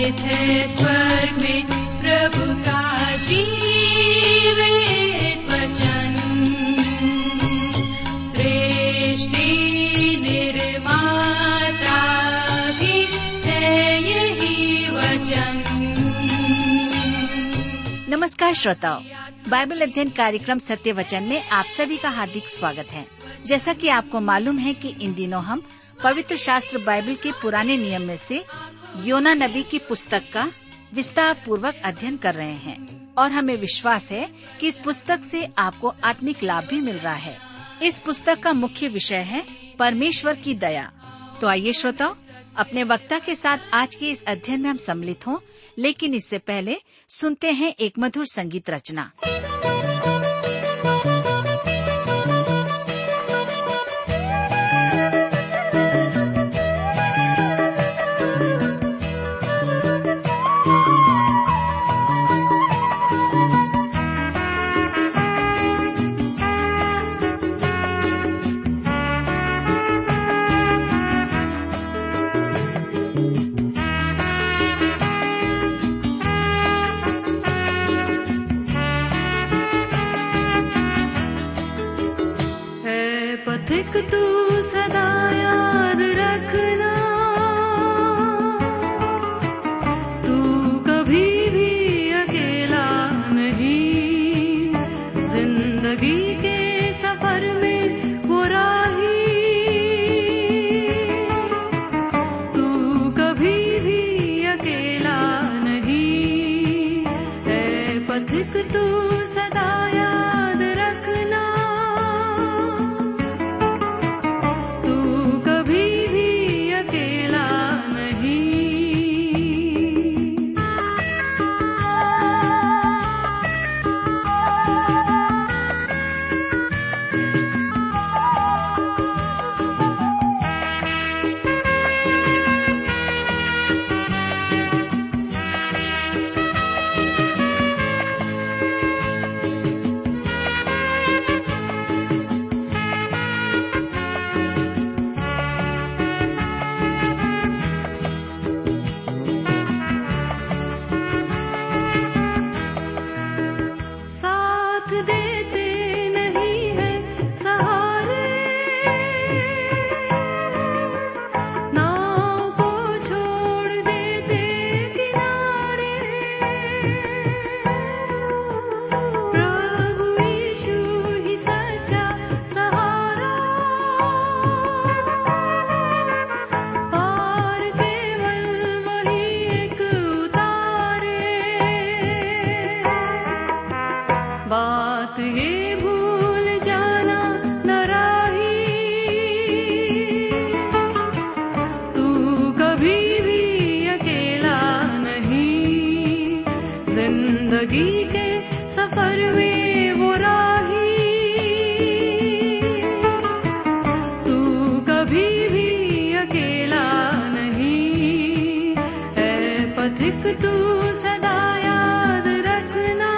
निहित है स्वर्ग में प्रभु का जीवित वचन। सृष्टि निर्माता भी है यही वचन। नमस्कार श्रोताओ, बाइबल अध्ययन कार्यक्रम सत्य वचन में आप सभी का हार्दिक स्वागत है। जैसा कि आपको मालूम है कि इन दिनों हम पवित्र शास्त्र बाइबल के पुराने नियम में से योना नबी की पुस्तक का विस्तार पूर्वक अध्ययन कर रहे हैं और हमें विश्वास है कि इस पुस्तक से आपको आत्मिक लाभ भी मिल रहा है। इस पुस्तक का मुख्य विषय है परमेश्वर की दया। तो आइए श्रोताओ, अपने वक्ता के साथ आज के इस अध्ययन में हम सम्मिलित हों, लेकिन इससे पहले सुनते हैं एक मधुर संगीत रचना। तू सदा याद रखना, तू कभी भी अकेला नहीं। जिंदगी के सफर में वो राही, तू कभी भी अकेला नहीं। है पथिक तू सदा याद रखना, बात ये भूल जाना न राही, तू कभी भी अकेला नहीं। जिंदगी के सफर में वो राही, तू कभी भी अकेला नहीं। है पथिक तू सदा याद रखना,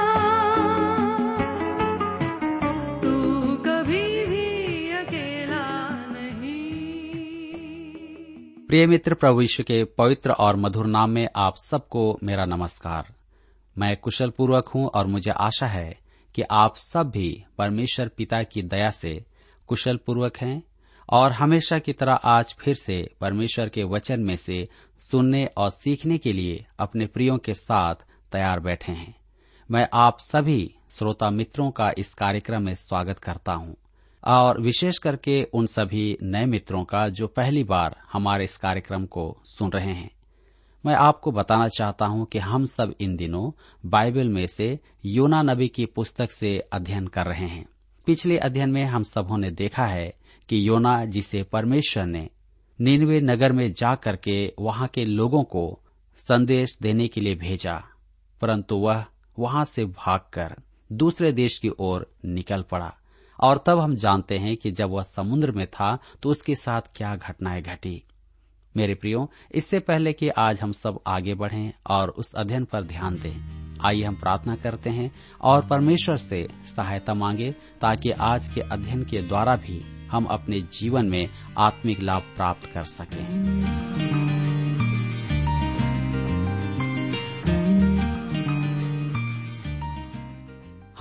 प्रिय मित्र, प्रभु यीशु के पवित्र और मधुर नाम में आप सबको मेरा नमस्कार। मैं कुशल पूर्वक हूं और मुझे आशा है कि आप सब भी परमेश्वर पिता की दया से कुशल पूर्वक हैं और हमेशा की तरह आज फिर से परमेश्वर के वचन में से सुनने और सीखने के लिए अपने प्रियों के साथ तैयार बैठे हैं। मैं आप सभी श्रोता मित्रों का इस कार्यक्रम में स्वागत करता हूं और विशेष करके उन सभी नए मित्रों का जो पहली बार हमारे इस कार्यक्रम को सुन रहे हैं। मैं आपको बताना चाहता हूं कि हम सब इन दिनों बाइबल में से योना नबी की पुस्तक से अध्ययन कर रहे हैं। पिछले अध्ययन में हम सबों ने देखा है कि योना, जिसे परमेश्वर ने नीनवे नगर में जा करके वहां के लोगों को संदेश देने के लिए भेजा, परंतु वह वहां से भागकर दूसरे देश की ओर निकल पड़ा। और तब हम जानते हैं कि जब वह समुद्र में था तो उसके साथ क्या घटनाएं घटी। मेरे प्रियो, इससे पहले कि आज हम सब आगे बढ़ें और उस अध्ययन पर ध्यान दें, आइए हम प्रार्थना करते हैं और परमेश्वर से सहायता मांगे ताकि आज के अध्ययन के द्वारा भी हम अपने जीवन में आत्मिक लाभ प्राप्त कर सकें।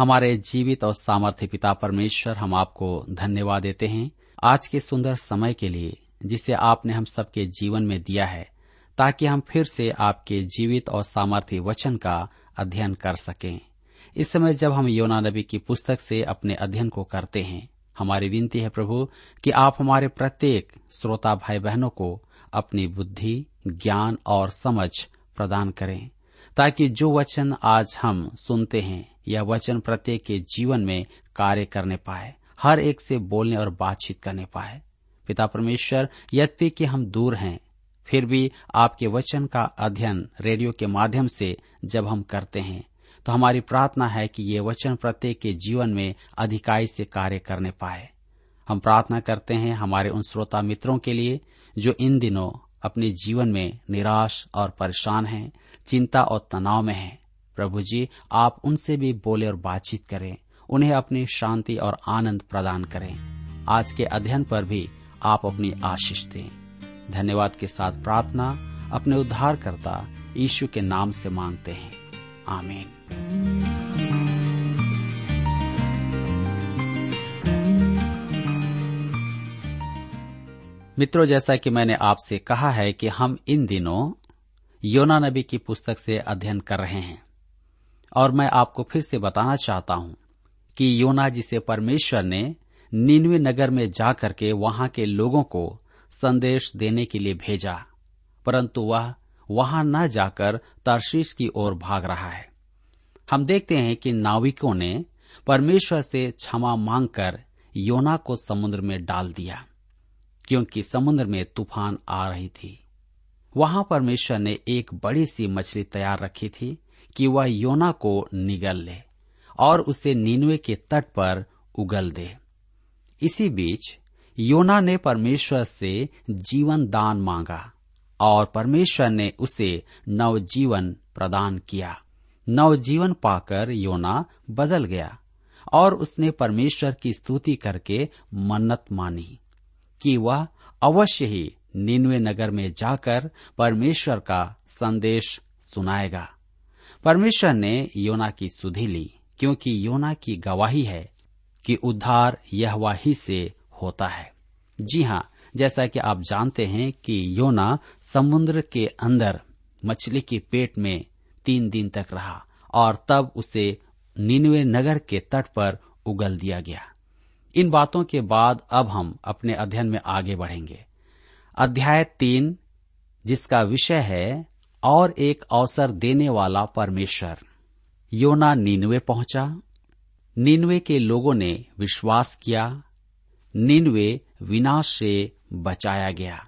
हमारे जीवित और सामर्थ्य पिता परमेश्वर, हम आपको धन्यवाद देते हैं आज के सुंदर समय के लिए जिसे आपने हम सबके जीवन में दिया है, ताकि हम फिर से आपके जीवित और सामर्थ्य वचन का अध्ययन कर सकें। इस समय जब हम योना नबी की पुस्तक से अपने अध्ययन को करते हैं, हमारी विनती है प्रभु कि आप हमारे प्रत्येक श्रोता भाई बहनों को अपनी बुद्धि, ज्ञान और समझ प्रदान करें, ताकि जो वचन आज हम सुनते हैं यह वचन प्रत्येक के जीवन में कार्य करने पाए, हर एक से बोलने और बातचीत करने पाए। पिता परमेश्वर, यद्यपि कि हम दूर हैं, फिर भी आपके वचन का अध्ययन रेडियो के माध्यम से जब हम करते हैं तो हमारी प्रार्थना है कि ये वचन प्रत्येक के जीवन में अधिकाई से कार्य करने पाए। हम प्रार्थना करते हैं हमारे उन श्रोता मित्रों के लिए जो इन दिनों अपने जीवन में निराश और परेशान हैं, चिंता और तनाव में हैं। प्रभु जी, आप उनसे भी बोले और बातचीत करें, उन्हें अपनी शांति और आनंद प्रदान करें। आज के अध्ययन पर भी आप अपनी आशीष दें। धन्यवाद के साथ प्रार्थना अपने उद्धारकर्ता यीशु के नाम से मांगते हैं, आमीन। मित्रों, जैसा कि मैंने आपसे कहा है कि हम इन दिनों योना नबी की पुस्तक से अध्ययन कर रहे हैं, और मैं आपको फिर से बताना चाहता हूं कि योना, जिसे परमेश्वर ने नीनवे नगर में जाकर के वहां के लोगों को संदेश देने के लिए भेजा, परंतु वह वहां न जाकर तर्शीश की ओर भाग रहा है। हम देखते हैं कि नाविकों ने परमेश्वर से क्षमा मांगकर योना को समुद्र में डाल दिया, क्योंकि समुद्र में तूफान आ रही थी। वहां परमेश्वर ने एक बड़ी सी मछली तैयार रखी थी कि वह योना को निगल ले और उसे नीनवे के तट पर उगल दे। इसी बीच योना ने परमेश्वर से जीवन दान मांगा और परमेश्वर ने उसे नवजीवन प्रदान किया। नवजीवन पाकर योना बदल गया और उसने परमेश्वर की स्तुति करके मन्नत मानी कि वह अवश्य ही नीनवे नगर में जाकर परमेश्वर का संदेश सुनाएगा। परमेश्वर ने योना की सुधि ली, क्योंकि योना की गवाही है कि उद्धार यहोवा ही से होता है। जी हाँ, जैसा कि आप जानते हैं कि योना समुद्र के अंदर मछली के पेट में 3 दिन तक रहा और तब उसे नीनवे नगर के तट पर उगल दिया गया। इन बातों के बाद अब हम अपने अध्ययन में आगे बढ़ेंगे। अध्याय 3, जिसका विषय है और एक अवसर देने वाला परमेश्वर। योना नीनवे पहुंचा। नीनवे के लोगों ने विश्वास किया। नीनवे विनाश से बचाया गया।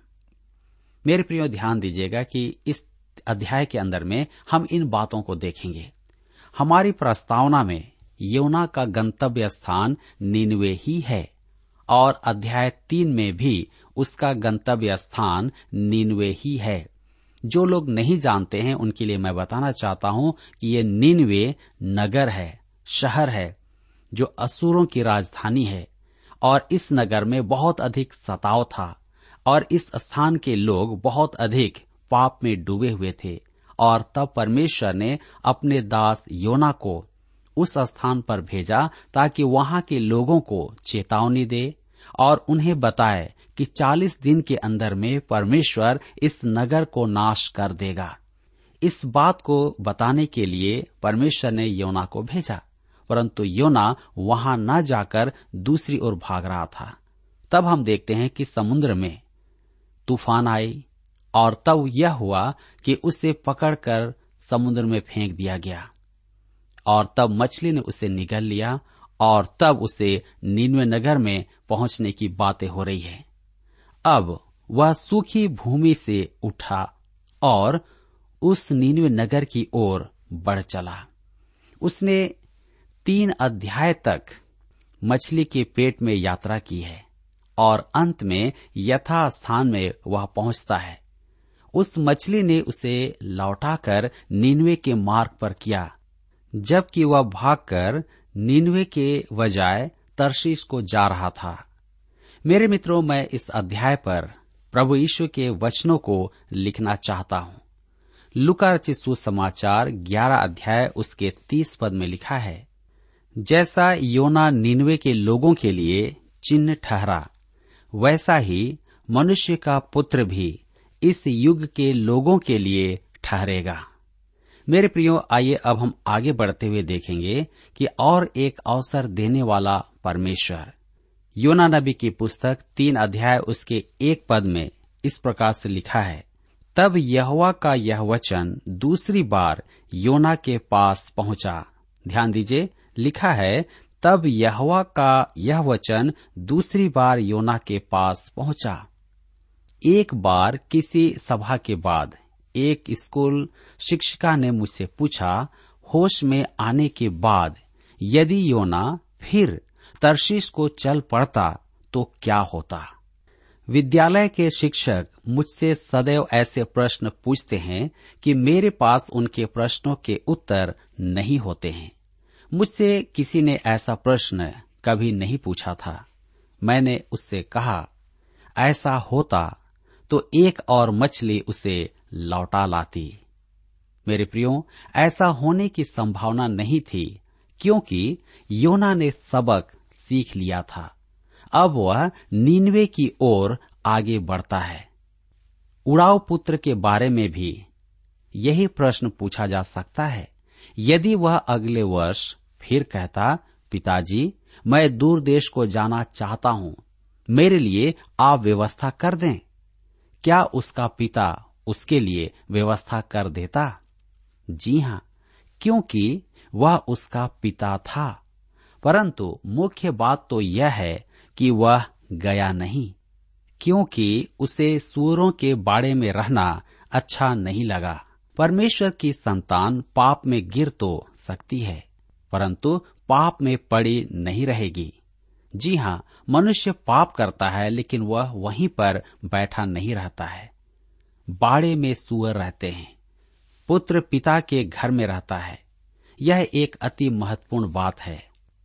मेरे प्रियो, ध्यान दीजिएगा कि इस अध्याय के अंदर में हम इन बातों को देखेंगे। हमारी प्रस्तावना में योना का गंतव्य स्थान नीनवे ही है और अध्याय 3 में भी उसका गंतव्य स्थान नीनवे ही है। जो लोग नहीं जानते हैं उनके लिए मैं बताना चाहता हूं कि ये नीनवे नगर है, शहर है, जो असुरों की राजधानी है और इस नगर में बहुत अधिक सताव था और इस स्थान के लोग बहुत अधिक पाप में डूबे हुए थे। और तब परमेश्वर ने अपने दास योना को उस स्थान पर भेजा ताकि वहां के लोगों को चेतावनी दे और उन्हें बताए कि 40 दिन के अंदर में परमेश्वर इस नगर को नाश कर देगा। इस बात को बताने के लिए परमेश्वर ने योना को भेजा, परंतु योना वहां न जाकर दूसरी ओर भाग रहा था। तब हम देखते हैं कि समुद्र में तूफान आई और तब यह हुआ कि उसे पकड़कर समुद्र में फेंक दिया गया और तब मछली ने उसे निगल लिया और तब उसे नीनवे नगर में पहुंचने की बातें हो रही है। अब वह सूखी भूमि से उठा और उस नीनवे नगर की ओर बढ़ चला। उसने 3 अध्याय तक मछली के पेट में यात्रा की है और अंत में यथा स्थान में वह पहुंचता है। उस मछली ने उसे लौटाकर नीनवे के मार्ग पर किया, जबकि वह भागकर नीनवे के बजाय तर्शीश को जा रहा था। मेरे मित्रों, मैं इस अध्याय पर प्रभु यीशु के वचनों को लिखना चाहता हूं। लूका रचित सुसमाचार 11 अध्याय उसके 30 पद में लिखा है, जैसा योना निनवे के लोगों के लिए चिन्ह ठहरा, वैसा ही मनुष्य का पुत्र भी इस युग के लोगों के लिए ठहरेगा। मेरे प्रियो, आइए अब हम आगे बढ़ते हुए देखेंगे कि और एक अवसर देने वाला परमेश्वर। योना नबी की पुस्तक 3 अध्याय उसके 1 पद में इस प्रकार से लिखा है, तब यहोवा का यह वचन दूसरी बार योना के पास पहुंचा। ध्यान दीजिए, लिखा है तब यहोवा का यह वचन दूसरी बार योना के पास पहुंचा। एक बार किसी सभा के बाद एक स्कूल शिक्षिका ने मुझसे पूछा, होश में आने के बाद यदि योना फिर तर्शीश को चल पड़ता तो क्या होता। विद्यालय के शिक्षक मुझसे सदैव ऐसे प्रश्न पूछते हैं कि मेरे पास उनके प्रश्नों के उत्तर नहीं होते हैं। मुझसे किसी ने ऐसा प्रश्न कभी नहीं पूछा था। मैंने उससे कहा, ऐसा होता तो एक और मछली उसे लौटा लाती। मेरे प्रियो, ऐसा होने की संभावना नहीं थी, क्योंकि योना ने सबक सीख लिया था। अब वह नीनवे की ओर आगे बढ़ता है। उड़ाऊ पुत्र के बारे में भी यही प्रश्न पूछा जा सकता है। यदि वह अगले वर्ष फिर कहता, पिताजी मैं दूर देश को जाना चाहता हूँ, मेरे लिए आप व्यवस्था कर दें, क्या उसका पिता उसके लिए व्यवस्था कर देता? जी हाँ, क्योंकि वह उसका पिता था। परंतु मुख्य बात तो यह है कि वह गया नहीं, क्योंकि उसे सूअरों के बाड़े में रहना अच्छा नहीं लगा। परमेश्वर की संतान पाप में गिर तो सकती है, परंतु पाप में पड़ी नहीं रहेगी। जी हाँ, मनुष्य पाप करता है, लेकिन वह वहीं पर बैठा नहीं रहता है। बाड़े में सूअर रहते हैं, पुत्र पिता के घर में रहता है। यह एक अति महत्वपूर्ण बात है।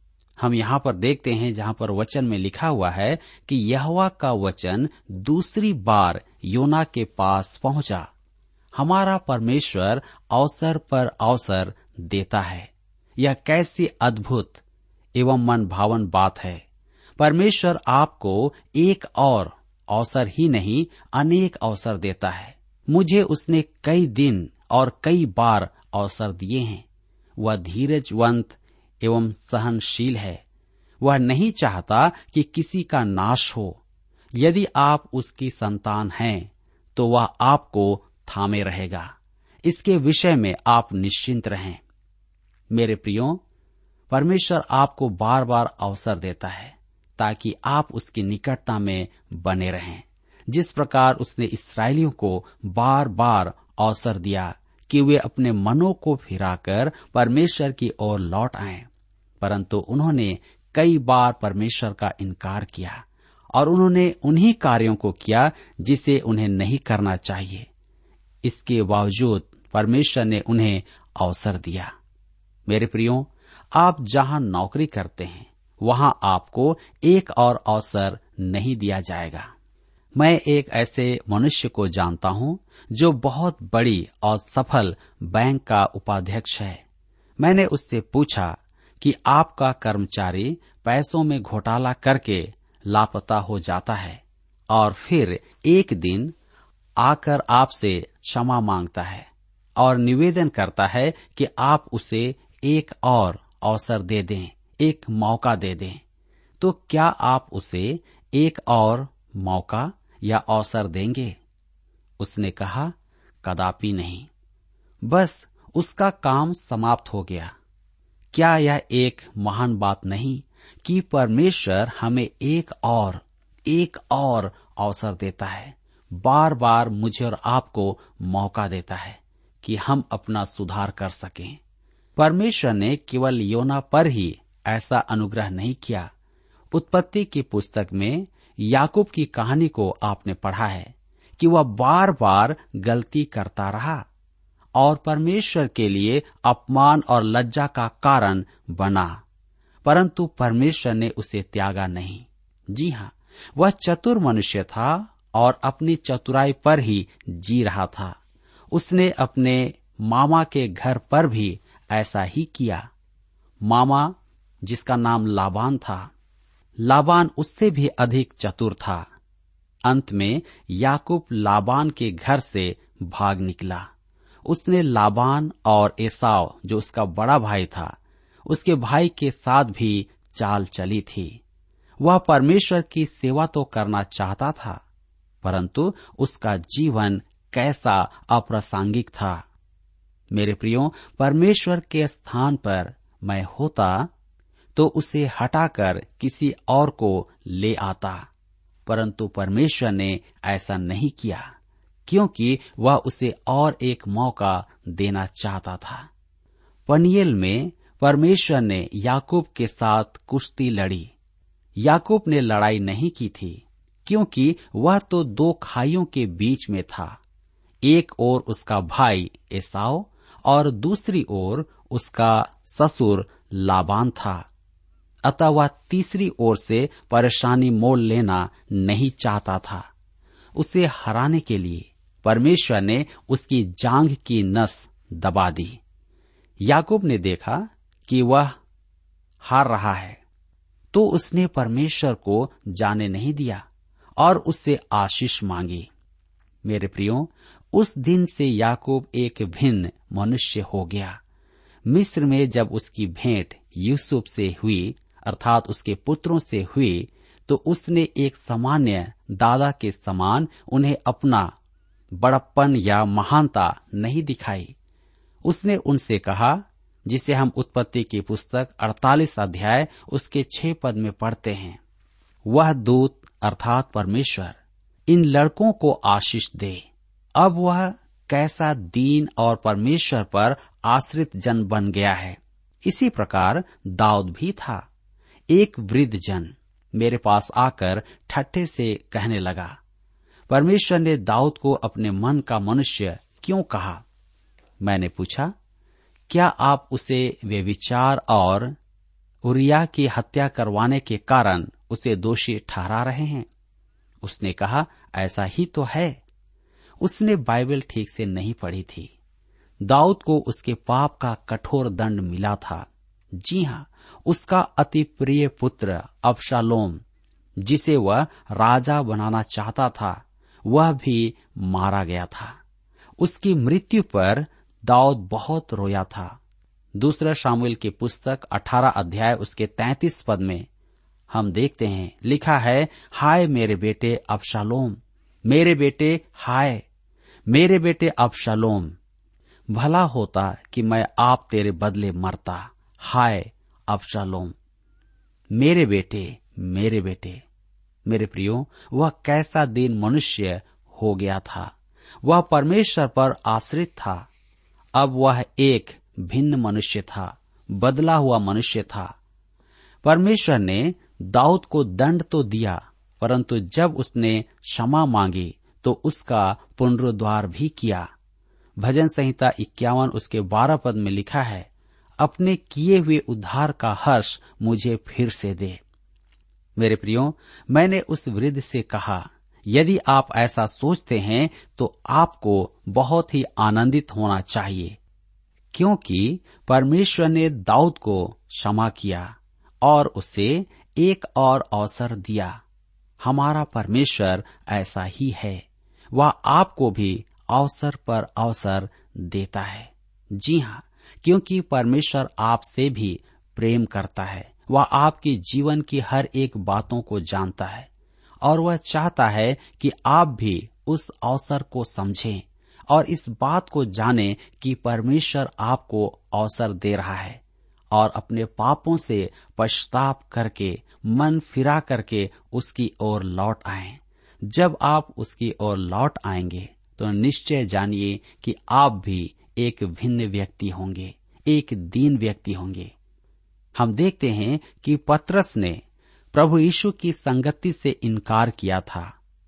हम यहाँ पर देखते हैं, जहाँ पर वचन में लिखा हुआ है कि यहोवा का वचन दूसरी बार योना के पास पहुंचा। हमारा परमेश्वर अवसर पर अवसर देता है। यह कैसी अद्भुत एवं मन भावन बात है। परमेश्वर आपको एक और अवसर ही नहीं, अनेक अवसर देता है। मुझे उसने कई दिन और कई बार अवसर दिए हैं। वह धीरजवंत एवं सहनशील है। वह नहीं चाहता कि किसी का नाश हो। यदि आप उसकी संतान हैं, तो वह आपको थामे रहेगा। इसके विषय में आप निश्चिंत रहें। मेरे प्रियो, परमेश्वर आपको बार बार अवसर देता है ताकि आप उसकी निकटता में बने रहें। जिस प्रकार उसने इस्राएलियों को बार बार अवसर दिया कि वे अपने मनों को फिराकर परमेश्वर की ओर लौट आएं, परंतु उन्होंने कई बार परमेश्वर का इनकार किया और उन्होंने उन्हीं कार्यों को किया जिसे उन्हें नहीं करना चाहिए। इसके बावजूद परमेश्वर ने उन्हें अवसर दिया। मेरे प्रियो, आप जहां नौकरी करते हैं, वहां आपको एक और अवसर नहीं दिया जाएगा। मैं एक ऐसे मनुष्य को जानता हूं जो बहुत बड़ी और सफल बैंक का उपाध्यक्ष है। मैंने उससे पूछा कि आपका कर्मचारी पैसों में घोटाला करके लापता हो जाता है और फिर एक दिन आकर आपसे क्षमा मांगता है और निवेदन करता है कि आप उसे एक और अवसर दे दें, एक मौका दे दें, तो क्या आप उसे एक और मौका या अवसर देंगे? उसने कहा, कदापि नहीं। बस उसका काम समाप्त हो गया। क्या यह एक महान बात नहीं कि परमेश्वर हमें एक और अवसर देता है, बार बार मुझे और आपको मौका देता है कि हम अपना सुधार कर सकें। परमेश्वर ने केवल योना पर ही ऐसा अनुग्रह नहीं किया। उत्पत्ति की पुस्तक में याकूब की कहानी को आपने पढ़ा है कि वह बार बार गलती करता रहा और परमेश्वर के लिए अपमान और लज्जा का कारण बना, परंतु परमेश्वर ने उसे त्यागा नहीं। जी हाँ, वह चतुर मनुष्य था और अपनी चतुराई पर ही जी रहा था। उसने अपने मामा के घर पर भी ऐसा ही किया। मामा जिसका नाम लाबान था। लाबान उससे भी अधिक चतुर था। अंत में याकूब लाबान के घर से भाग निकला। उसने लाबान और एसाव, जो उसका बड़ा भाई था, उसके भाई के साथ भी चाल चली थी। वह परमेश्वर की सेवा तो करना चाहता था, परंतु उसका जीवन कैसा अप्रासंगिक था। मेरे प्रियो, परमेश्वर के स्थान पर मैं होता तो उसे हटाकर किसी और को ले आता, परंतु परमेश्वर ने ऐसा नहीं किया, क्योंकि वह उसे और एक मौका देना चाहता था। पनिएल में परमेश्वर ने याकूब के साथ कुश्ती लड़ी। याकूब ने लड़ाई नहीं की थी, क्योंकि वह तो दो खाइयों के बीच में था। एक ओर उसका भाई एसाव और दूसरी ओर उसका ससुर लाबान था। अतः वह तीसरी ओर से परेशानी मोल लेना नहीं चाहता था। उसे हराने के लिए परमेश्वर ने उसकी जांघ की नस दबा दी। याकूब ने देखा कि वह हार रहा है, तो उसने परमेश्वर को जाने नहीं दिया और उससे आशीष मांगी। मेरे प्रियो, उस दिन से याकूब एक भिन्न मनुष्य हो गया। मिस्र में जब उसकी भेंट यूसुफ से हुई, अर्थात उसके पुत्रों से हुई, तो उसने एक सामान्य दादा के समान उन्हें अपना बड़प्पन या महानता नहीं दिखाई। उसने उनसे कहा, जिसे हम उत्पत्ति की पुस्तक 48 अध्याय उसके 6 पद में पढ़ते हैं, वह दूत अर्थात परमेश्वर इन लड़कों को आशीष दे। अब वह कैसा दीन और परमेश्वर पर आश्रित जन बन गया है। इसी प्रकार दाऊद भी था। एक वृद्ध जन मेरे पास आकर ठट्ठे से कहने लगा, परमेश्वर ने दाऊद को अपने मन का मनुष्य क्यों कहा? मैंने पूछा, क्या आप उसे व्यभिचार और उरिया की हत्या करवाने के कारण उसे दोषी ठहरा रहे हैं? उसने कहा, ऐसा ही तो है। उसने बाइबल ठीक से नहीं पढ़ी थी। दाऊद को उसके पाप का कठोर दंड मिला था। जी हाँ, उसका अति प्रिय पुत्र अबशालोम, जिसे वह राजा बनाना चाहता था, वह भी मारा गया था। उसकी मृत्यु पर दाऊद बहुत रोया था। दूसरा शामुएल की पुस्तक 18 अध्याय उसके 33 पद में हम देखते हैं, लिखा है, हाय मेरे बेटे अबशालोम, मेरे बेटे, हाय मेरे बेटे अबशालोम, भला होता कि मैं आप तेरे बदले मरता। हाय अबशालोम, मेरे बेटे, मेरे बेटे। मेरे प्रियो, वह कैसा दीन मनुष्य हो गया था। वह परमेश्वर पर आश्रित था। अब वह एक भिन्न मनुष्य था, बदला हुआ मनुष्य था। परमेश्वर ने दाऊद को दंड तो दिया, परंतु जब उसने क्षमा मांगी तो उसका पुनरुद्धार भी किया। भजन संहिता 51 उसके 12 पद में लिखा है, अपने किए हुए उद्धार का हर्ष मुझे फिर से दे। मेरे प्रियो, मैंने उस वृद्ध से कहा, यदि आप ऐसा सोचते हैं तो आपको बहुत ही आनंदित होना चाहिए, क्योंकि परमेश्वर ने दाऊद को क्षमा किया और उसे एक और अवसर दिया। हमारा परमेश्वर ऐसा ही है, वह आपको भी अवसर पर अवसर देता है। जी हाँ, क्योंकि परमेश्वर आपसे भी प्रेम करता है। वह आपके जीवन की हर एक बातों को जानता है और वह चाहता है कि आप भी उस अवसर को समझें और इस बात को जानें कि परमेश्वर आपको अवसर दे रहा है और अपने पापों से पश्चाताप करके, मन फिरा करके उसकी ओर लौट आएं। जब आप उसकी ओर लौट आएंगे तो निश्चय जानिए कि आप भी एक भिन्न व्यक्ति होंगे, एक दीन व्यक्ति होंगे। हम देखते हैं कि पतरस ने प्रभु यीशु की संगति से इनकार किया था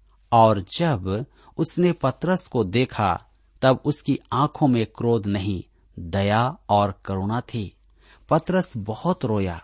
और जब उसने पतरस को देखा तब उसकी आंखों में क्रोध नहीं, दया और करुणा थी। पतरस बहुत रोया।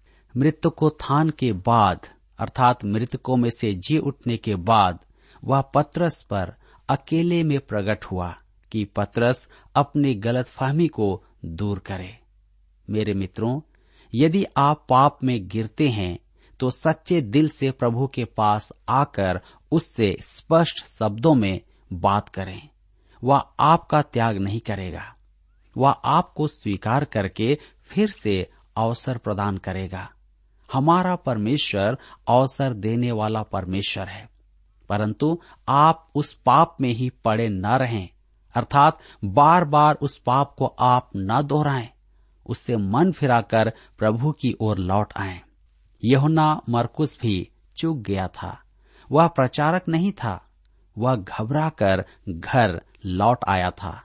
मृतकोत्थान के बाद, अर्थात मृतकों में से जी उठने के बाद, वह पतरस पर अकेले में प्रकट हुआ कि पतरस अपनी गलतफहमी को दूर करे। मेरे मित्रों, यदि आप पाप में गिरते हैं तो सच्चे दिल से प्रभु के पास आकर उससे स्पष्ट शब्दों में बात करें। वह आपका त्याग नहीं करेगा। वह आपको स्वीकार करके फिर से अवसर प्रदान करेगा। हमारा परमेश्वर अवसर देने वाला परमेश्वर है, परंतु आप उस पाप में ही पड़े न रहें, अर्थात बार बार उस पाप को आप न दोहराएं। उससे मन फिराकर प्रभु की ओर लौट आएं। यूहन्ना मरकुस भी चूक गया था। वह प्रचारक नहीं था। वह घबराकर घर लौट आया था।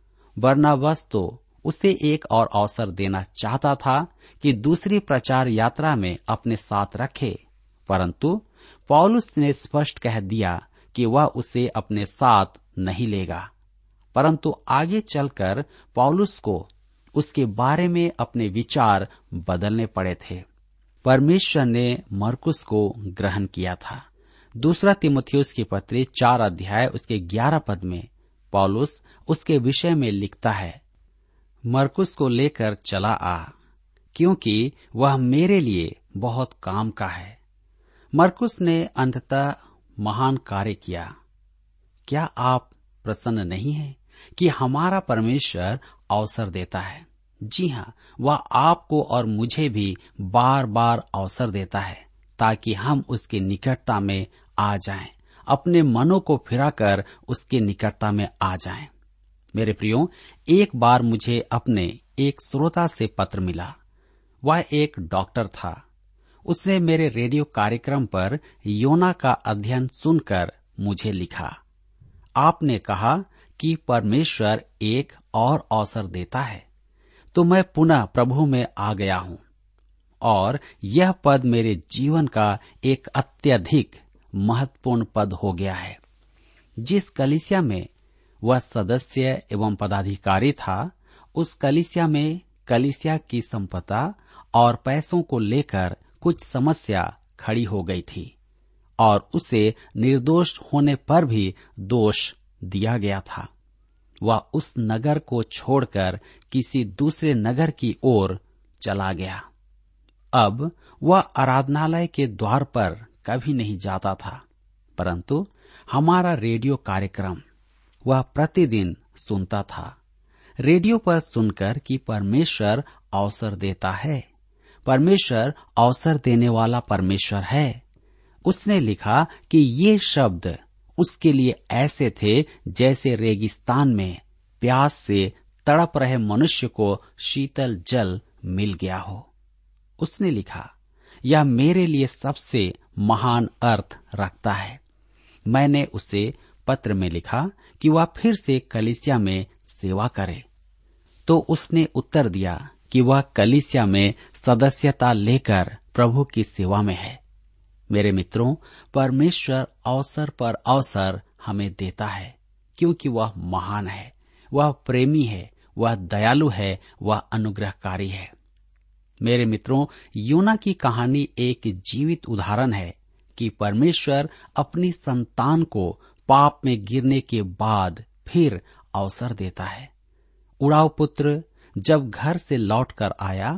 बरनबास तो उसे एक और अवसर देना चाहता था कि दूसरी प्रचार यात्रा में अपने साथ रखे, परंतु पौलुस ने स्पष्ट कह दिया कि वह उसे अपने साथ नहीं लेगा। परंतु आगे चलकर पौलुस को उसके बारे में अपने विचार बदलने पड़े थे। परमेश्वर ने मरकुस को ग्रहण किया था। दूसरा तीमुथियुस की पत्री 4 अध्याय उसके 11 पद में पौलुस उसके विषय में लिखता है, मरकुस को लेकर चला आ, क्योंकि वह मेरे लिए बहुत काम का है। मरकुस ने अंततः महान कार्य किया। क्या आप प्रसन्न नहीं हैं कि हमारा परमेश्वर अवसर देता है? जी हाँ, वह आपको और मुझे भी बार बार अवसर देता है ताकि हम उसकी निकटता में आ जाएं, अपने मनों को फिराकर उसके निकटता में आ जाएं। मेरे प्रियो, एक बार मुझे अपने एक श्रोता से पत्र मिला। वह एक डॉक्टर था। उसने मेरे रेडियो कार्यक्रम पर योना का अध्ययन सुनकर मुझे लिखा। आपने कहा कि परमेश्वर एक और अवसर देता है, तो मैं पुनः प्रभु में आ गया हूँ और यह पद मेरे जीवन का एक अत्यधिक महत्वपूर्ण पद हो गया है। जिस कलीसिया में वह सदस्य एवं पदाधिकारी था, उस कलीसिया में कलीसिया की संपदा और पैसों को लेकर कुछ समस्या खड़ी हो गई थी और उसे निर्दोष होने पर भी दोष दिया गया था। वह उस नगर को छोड़कर किसी दूसरे नगर की ओर चला गया। अब वह आराधनालय के द्वार पर कभी नहीं जाता था, परंतु हमारा रेडियो कार्यक्रम वह प्रतिदिन सुनता था। रेडियो पर सुनकर कि परमेश्वर अवसर देता है, परमेश्वर अवसर देने वाला परमेश्वर है। उसने लिखा कि ये शब्द उसके लिए ऐसे थे जैसे रेगिस्तान में प्यास से तड़प रहे मनुष्य को शीतल जल मिल गया हो। उसने लिखा, यह मेरे लिए सबसे महान अर्थ रखता है। मैंने उसे पत्र में लिखा कि वह फिर से कलीसिया में सेवा करे, तो उसने उत्तर दिया कि वह कलीसिया में सदस्यता लेकर प्रभु की सेवा में है। मेरे मित्रों, परमेश्वर अवसर पर अवसर हमें देता है, क्योंकि वह महान है, वह प्रेमी है, वह दयालु है, वह अनुग्रहकारी है। मेरे मित्रों, योना की कहानी एक जीवित उदाहरण है कि परमेश्वर अपनी संतान को पाप में गिरने के बाद फिर अवसर देता है। उड़ाऊ पुत्र जब घर से लौटकर आया,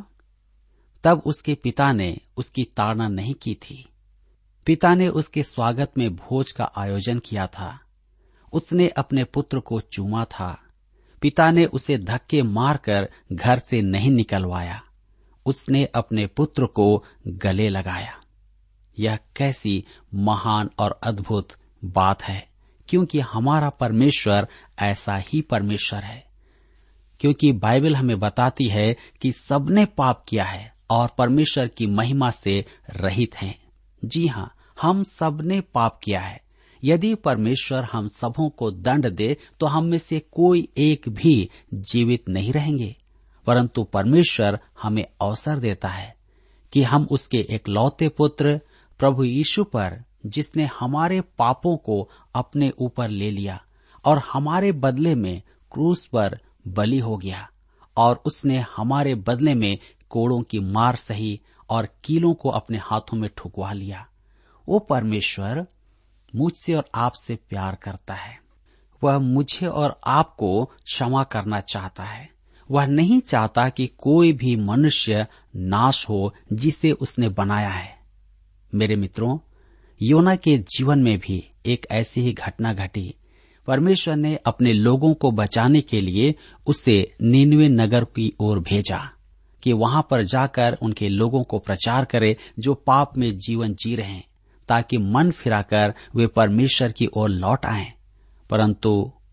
तब उसके पिता ने उसकी ताड़ना नहीं की थी। पिता ने उसके स्वागत में भोज का आयोजन किया था। उसने अपने पुत्र को चूमा था। पिता ने उसे धक्के मारकर घर से नहीं निकलवाया। उसने अपने पुत्र को गले लगाया। यह कैसी महान और अद्भुत बात है, क्योंकि हमारा परमेश्वर ऐसा ही परमेश्वर है। क्योंकि बाइबल हमें बताती है कि सबने पाप किया है और परमेश्वर की महिमा से रहित हैं। जी हाँ, हम सबने पाप किया है। यदि परमेश्वर हम सबों को दंड दे तो हम में से कोई एक भी जीवित नहीं रहेंगे, परंतु परमेश्वर हमें अवसर देता है कि हम उसके एकलौते पुत्र प्रभु यीशु पर, जिसने हमारे पापों को अपने ऊपर ले लिया और हमारे बदले में क्रूस पर बलि हो गया, और उसने हमारे बदले में कोड़ों की मार सही और कीलों को अपने हाथों में ठुकवा लिया। वो परमेश्वर मुझसे और आपसे प्यार करता है। वह मुझे और आपको क्षमा करना चाहता है। वह नहीं चाहता कि कोई भी मनुष्य नाश हो जिसे उसने बनाया है। मेरे मित्रों, योना के जीवन में भी एक ऐसी ही घटना घटी। परमेश्वर ने अपने लोगों को बचाने के लिए उसे नीनवे नगर की ओर भेजा कि वहां पर जाकर उनके लोगों को प्रचार करे जो पाप में जीवन जी रहे हैं, ताकि मन फिराकर वे परमेश्वर की ओर लौट आएं। परंतु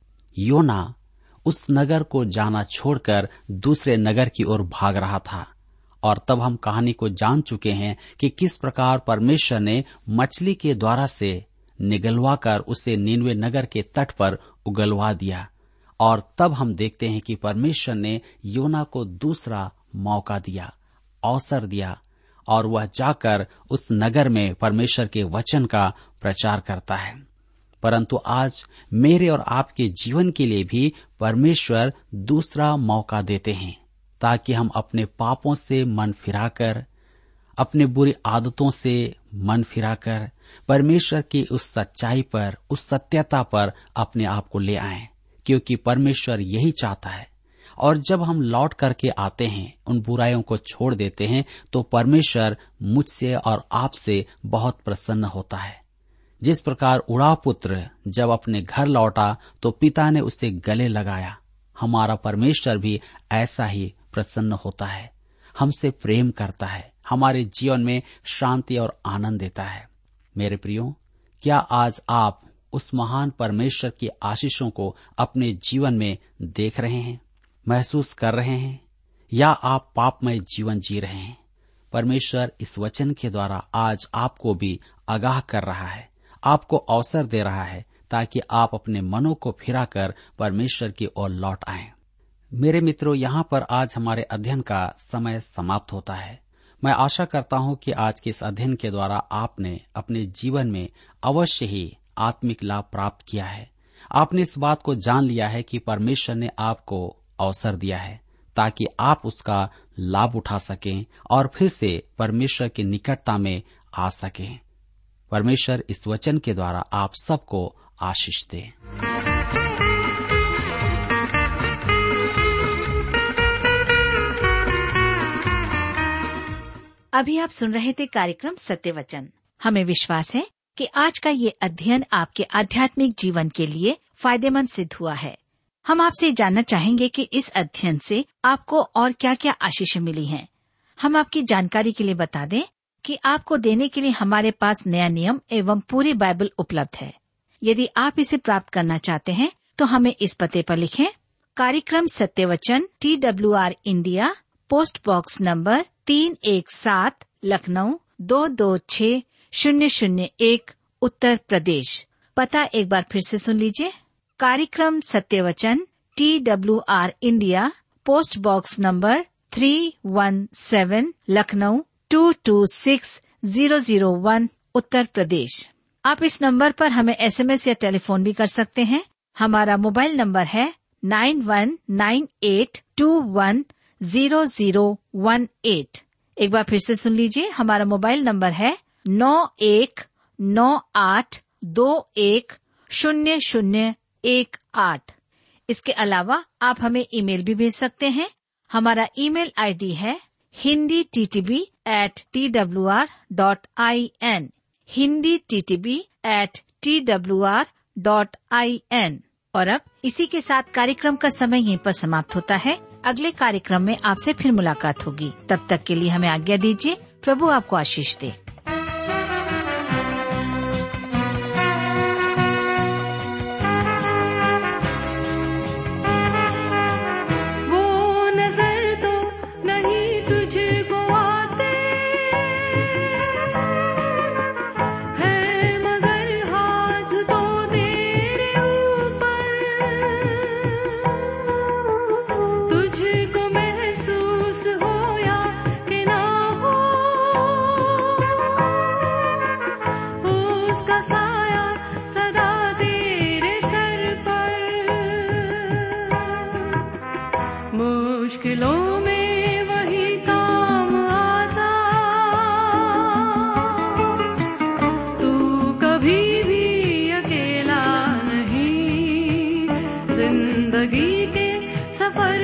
योना उस नगर को जाना छोड़कर दूसरे नगर की ओर भाग रहा था। और तब हम कहानी को जान चुके हैं कि किस प्रकार परमेश्वर ने मछली के द्वारा से निगलवाकर उसे नीनवे नगर के तट पर उगलवा दिया। और तब हम देखते हैं कि परमेश्वर ने योना को दूसरा मौका दिया, अवसर दिया, और वह जाकर उस नगर में परमेश्वर के वचन का प्रचार करता है। परंतु आज मेरे और आपके जीवन के लिए भी परमेश्वर दूसरा मौका देते हैं, ताकि हम अपने पापों से मन फिराकर, अपने बुरी आदतों से मन फिराकर परमेश्वर की उस सच्चाई पर, उस सत्यता पर अपने आप को ले आएं, क्योंकि परमेश्वर यही चाहता है। और जब हम लौट करके आते हैं, उन बुराइयों को छोड़ देते हैं, तो परमेश्वर मुझसे और आपसे बहुत प्रसन्न होता है। जिस प्रकार उड़ाव पुत्र जब अपने घर लौटा तो पिता ने उसे गले लगाया, हमारा परमेश्वर भी ऐसा ही प्रसन्न होता है, हमसे प्रेम करता है, हमारे जीवन में शांति और आनंद देता है। मेरे प्रियो, क्या आज आप उस महान परमेश्वर की आशीषों को अपने जीवन में देख रहे हैं, महसूस कर रहे हैं, या आप पापमय जीवन जी रहे हैं? परमेश्वर इस वचन के द्वारा आज आपको भी आगाह कर रहा है, आपको अवसर दे रहा है, ताकि आप अपने मनों को फिराकर परमेश्वर की ओर लौट आएं। मेरे मित्रों, यहाँ पर आज हमारे अध्ययन का समय समाप्त होता है। मैं आशा करता हूँ कि आज के इस अध्ययन के द्वारा आपने अपने जीवन में अवश्य ही आत्मिक लाभ प्राप्त किया है। आपने इस बात को जान लिया है कि परमेश्वर ने आपको अवसर दिया है ताकि आप उसका लाभ उठा सकें और फिर से परमेश्वर की निकटता में आ सकें। परमेश्वर इस वचन के द्वारा आप सबको आशीष दे। अभी आप सुन रहे थे कार्यक्रम सत्य वचन। हमें विश्वास है कि आज का ये अध्ययन आपके आध्यात्मिक जीवन के लिए फायदेमंद सिद्ध हुआ है। हम आपसे जानना चाहेंगे कि इस अध्ययन से आपको और क्या क्या आशीषें मिली हैं। हम आपकी जानकारी के लिए बता दें कि आपको देने के लिए हमारे पास नया नियम एवं पूरी बाइबल उपलब्ध है। यदि आप इसे प्राप्त करना चाहते हैं तो हमें इस पते पर लिखें। कार्यक्रम सत्य वचन, TWR India, post box number 317, Lucknow 226001, Uttar Pradesh. पता एक बार फिर से सुन लीजिए। कार्यक्रम सत्य वचन, TWR India, post box number 317, Lucknow 226001, Uttar Pradesh. आप इस नंबर पर हमें SMS या टेलीफोन भी कर सकते हैं। हमारा मोबाइल नंबर है 9198210018। एक बार फिर से सुन लीजिए। हमारा मोबाइल नंबर है 9198210018। इसके अलावा आप हमें ईमेल भी भेज सकते हैं। हमारा ईमेल ID है hinditb@twr.in, hinditb@twr.in। और अब इसी के साथ कार्यक्रम का समय यहीं पर समाप्त होता है। अगले कार्यक्रम में आपसे फिर मुलाकात होगी। तब तक के लिए हमें आज्ञा दीजिए। प्रभु आपको आशीष दे। मुश्किलों में वही काम आता, तू कभी भी अकेला नहीं। जिंदगी के सफर